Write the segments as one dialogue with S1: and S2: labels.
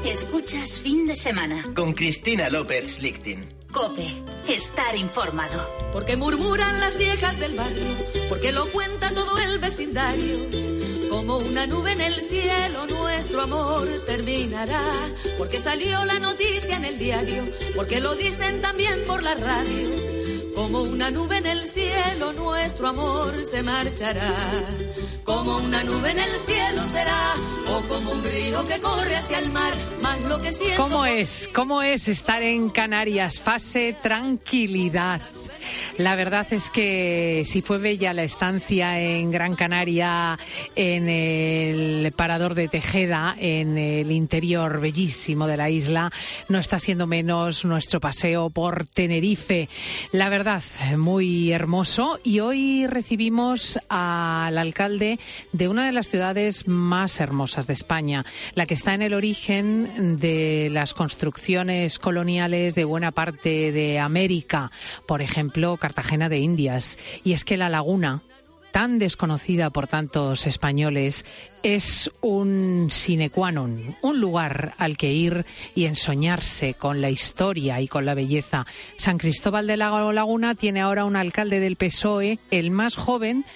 S1: Escuchas Fin de Semana.
S2: Con Cristina López Lichting.
S1: COPE. Estar informado.
S3: Porque murmuran las viejas del barrio, porque lo cuenta todo el vecindario. Como una nube en el cielo nuestro amor terminará. Porque salió la noticia en el diario, porque lo dicen también por la radio. Como una nube en el cielo nuestro amor se marchará. Como una nube en el cielo será, o como un río que corre hacia el mar, más lo que siento...
S4: ¿Cómo es estar en Canarias? Fase tranquilidad. La verdad es que si fue bella la estancia en Gran Canaria, en el Parador de Tejeda, en el interior bellísimo de la isla, no está siendo menos nuestro paseo por Tenerife. La verdad, muy hermoso. Y hoy recibimos al alcalde de una de las ciudades más hermosas de España, la que está en el origen de las construcciones coloniales de buena parte de América, por ejemplo, Cartagena de Indias. Y es que La Laguna, tan desconocida por tantos españoles, es un sine qua non, un lugar al que ir y ensoñarse con la historia y con la belleza. San Cristóbal de la Laguna tiene ahora un alcalde del PSOE, el más joven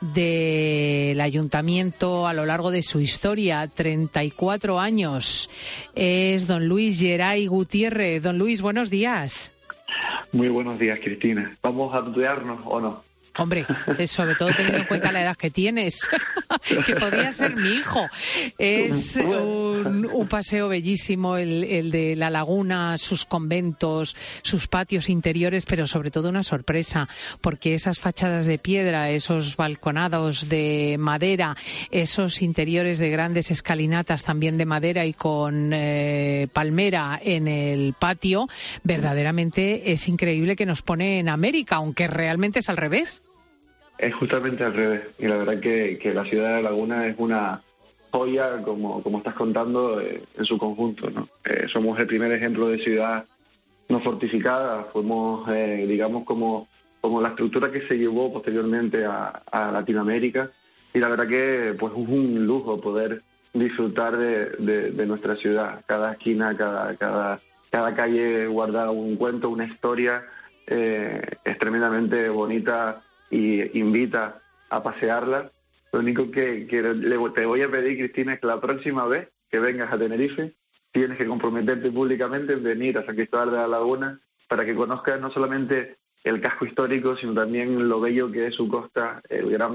S4: del ayuntamiento a lo largo de su historia, 34 años. Es don Luis Geray Gutiérrez. Don Luis, buenos días.
S5: Muy buenos días, Cristina. ¿Vamos a tutearnos o no?
S4: Hombre, sobre todo teniendo en cuenta la edad que tienes, que podría ser mi hijo. Es un paseo bellísimo el de La Laguna, sus conventos, sus patios interiores, pero sobre todo una sorpresa, porque esas fachadas de piedra, esos balconados de madera, esos interiores de grandes escalinatas también de madera y con palmera en el patio, verdaderamente es increíble, que nos pone en América, aunque realmente es al revés.
S5: Es justamente al revés, y la verdad que la ciudad de La Laguna es una joya, como estás contando, en su conjunto, ¿no? Somos el primer ejemplo de ciudad no fortificada, fuimos, digamos, como la estructura que se llevó posteriormente a Latinoamérica, y la verdad que pues es un lujo poder disfrutar de nuestra ciudad. Cada esquina, cada calle guarda un cuento, una historia, es tremendamente bonita y invita a pasearla. Lo único que te voy a pedir, Cristina, es que la próxima vez que vengas a Tenerife tienes que comprometerte públicamente en venir a San Cristóbal de la Laguna para que conozcas no solamente el casco histórico, sino también lo bello que es su costa,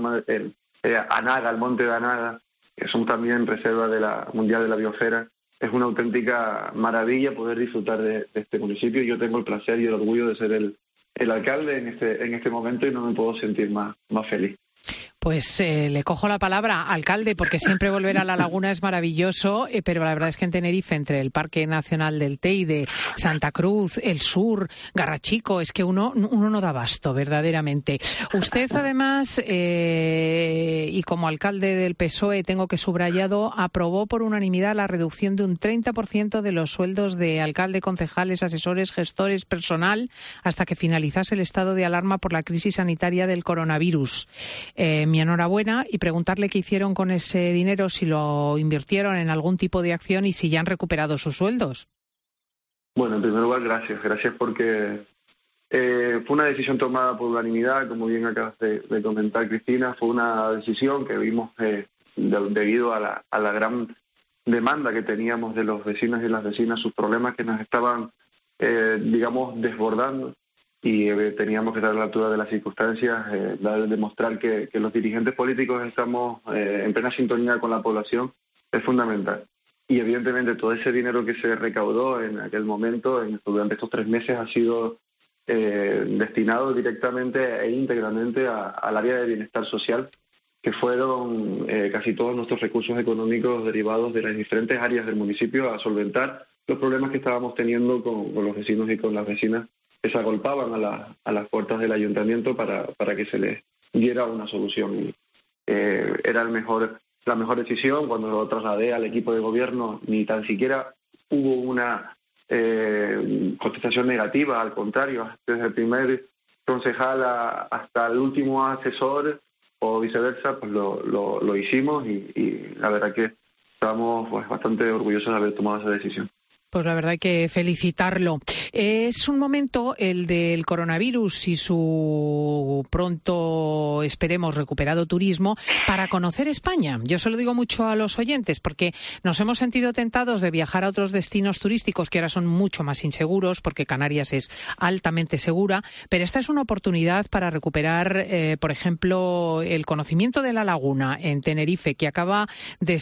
S5: Anaga, el monte de Anaga, que son también reservas de la mundial de la biosfera. Es una auténtica maravilla poder disfrutar de este municipio. Yo tengo el placer y el orgullo de ser el alcalde en este momento, y no me puedo sentir más feliz.
S4: Pues le cojo la palabra, alcalde, porque siempre volver a La Laguna es maravilloso, pero la verdad es que en Tenerife, entre el Parque Nacional del Teide, Santa Cruz, el Sur, Garrachico, es que uno no da abasto, verdaderamente. Usted, además, y como alcalde del PSOE, tengo que subrayado, aprobó por unanimidad la reducción de un 30% de los sueldos de alcalde, concejales, asesores, gestores, personal, hasta que finalizase el estado de alarma por la crisis sanitaria del coronavirus. Mi enhorabuena, y preguntarle qué hicieron con ese dinero, si lo invirtieron en algún tipo de acción y si ya han recuperado sus sueldos.
S5: Bueno, en primer lugar, gracias porque fue una decisión tomada por unanimidad, como bien acabas de comentar, Cristina. Fue una decisión que vimos debido a la gran demanda que teníamos de los vecinos y las vecinas, sus problemas que nos estaban, desbordando. Y teníamos que estar a la altura de las circunstancias, demostrar que los dirigentes políticos estamos en plena sintonía con la población, es fundamental. Y evidentemente todo ese dinero que se recaudó en aquel momento, durante estos 3 meses, ha sido destinado directamente e íntegramente al área de bienestar social, que fueron casi todos nuestros recursos económicos derivados de las diferentes áreas del municipio a solventar los problemas que estábamos teniendo con los vecinos y con las vecinas que se agolpaban a las puertas del ayuntamiento para que se les diera una solución. Y, era la mejor decisión. Cuando lo trasladé al equipo de gobierno, ni tan siquiera hubo una contestación negativa, al contrario, desde el primer concejal hasta el último asesor o viceversa, pues lo hicimos, y la verdad que estamos pues bastante orgullosos de haber tomado esa decisión.
S4: Pues la verdad hay que felicitarlo. Es un momento el del coronavirus y su pronto, esperemos, recuperado turismo para conocer España. Yo se lo digo mucho a los oyentes porque nos hemos sentido tentados de viajar a otros destinos turísticos que ahora son mucho más inseguros porque Canarias es altamente segura, pero esta es una oportunidad para recuperar, por ejemplo, el conocimiento de la laguna en Tenerife, que acaba de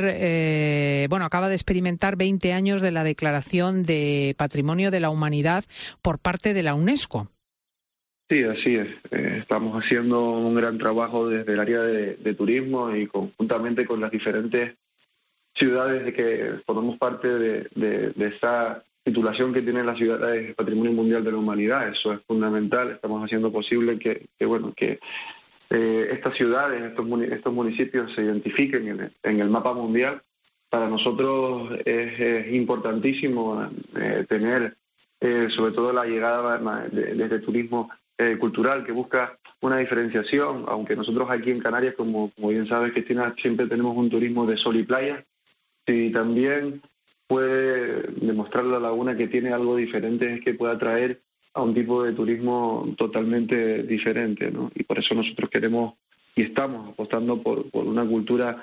S4: experimentar 20 años de la declaración de Patrimonio de la Humanidad por parte de la UNESCO.
S5: Sí, así es. Estamos haciendo un gran trabajo desde el área de turismo y conjuntamente con las diferentes ciudades de que formamos parte de esa titulación que tiene la ciudad de Patrimonio Mundial de la Humanidad. Eso es fundamental. Estamos haciendo posible que estas ciudades, estos municipios se identifiquen en el mapa mundial. Para nosotros es importantísimo tener sobre todo la llegada desde turismo cultural que busca una diferenciación, aunque nosotros aquí en Canarias, como bien sabes, Cristina, siempre tenemos un turismo de sol y playa, y también puede demostrar la laguna que tiene algo diferente, es que pueda atraer a un tipo de turismo totalmente diferente, ¿no? Y por eso nosotros queremos y estamos apostando por una cultura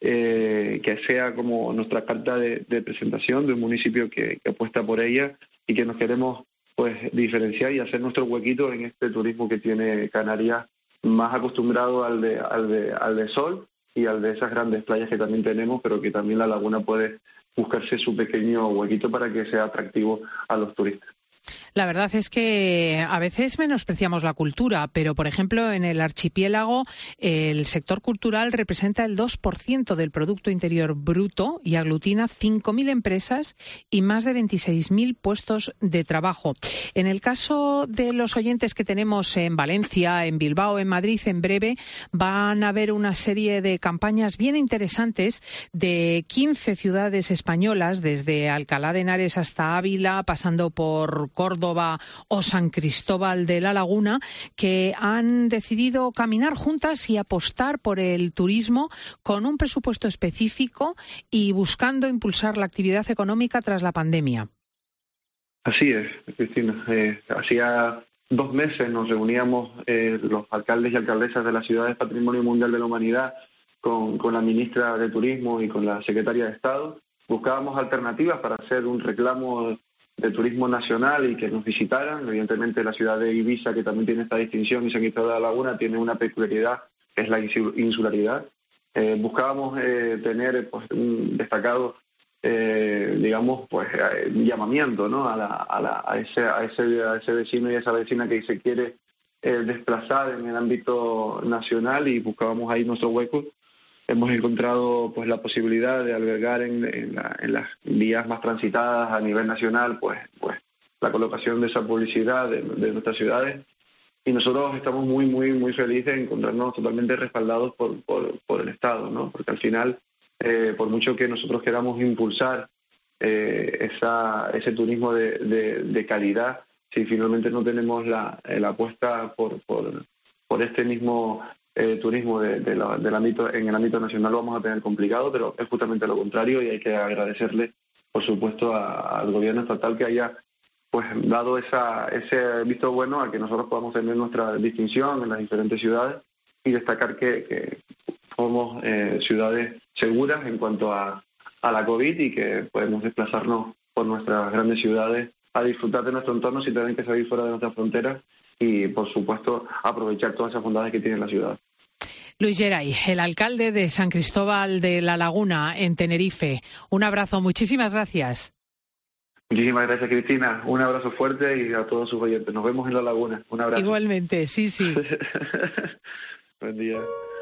S5: que sea como nuestra carta de presentación de un municipio que apuesta por ella y que nos queremos pues diferenciar y hacer nuestro huequito en este turismo que tiene Canarias, más acostumbrado al de sol y al de esas grandes playas que también tenemos, pero que también la laguna puede buscarse su pequeño huequito para que sea atractivo a los turistas.
S4: La verdad es que a veces menospreciamos la cultura, pero, por ejemplo, en el archipiélago el sector cultural representa el 2% del Producto Interior Bruto y aglutina 5.000 empresas y más de 26.000 puestos de trabajo. En el caso de los oyentes que tenemos en Valencia, en Bilbao, en Madrid, en breve van a haber una serie de campañas bien interesantes de 15 ciudades españolas, desde Alcalá de Henares hasta Ávila, pasando por Córdoba o San Cristóbal de la Laguna, que han decidido caminar juntas y apostar por el turismo con un presupuesto específico y buscando impulsar la actividad económica tras la pandemia.
S5: Así es, Cristina. Hacía 2 meses nos reuníamos los alcaldes y alcaldesas de las ciudades Patrimonio Mundial de la Humanidad con la ministra de Turismo y con la secretaria de Estado. Buscábamos alternativas para hacer un reclamo de turismo nacional y que nos visitaran. Evidentemente la ciudad de Ibiza, que también tiene esta distinción, y San Cristóbal de la Laguna, tiene una peculiaridad, que es la insularidad. Buscábamos tener pues un destacado llamamiento, ¿no? a ese vecino y a esa vecina que se quiere desplazar en el ámbito nacional, y buscábamos ahí nuestro hueco. Hemos encontrado pues la posibilidad de albergar en las vías más transitadas a nivel nacional pues la colocación de esa publicidad de nuestras ciudades, y nosotros estamos muy muy muy felices de encontrarnos totalmente respaldados por el Estado, ¿no? Porque al final por mucho que nosotros queramos impulsar ese turismo de calidad, si finalmente no tenemos la apuesta por este mismo turismo del ámbito, en el ámbito nacional, lo vamos a tener complicado, pero es justamente lo contrario, y hay que agradecerle, por supuesto, al gobierno estatal que haya pues dado ese visto bueno a que nosotros podamos tener nuestra distinción en las diferentes ciudades y destacar que somos ciudades seguras en cuanto a la COVID, y que podemos desplazarnos por nuestras grandes ciudades a disfrutar de nuestro entorno sin tener que salir fuera de nuestras fronteras y, por supuesto, aprovechar todas esas bondades que tiene la ciudad.
S4: Luis Geray, el alcalde de San Cristóbal de la Laguna, en Tenerife. Un abrazo, muchísimas gracias.
S5: Muchísimas gracias, Cristina. Un abrazo fuerte y a todos sus oyentes. Nos vemos en la Laguna. Un abrazo.
S4: Igualmente, sí.
S5: Buen día.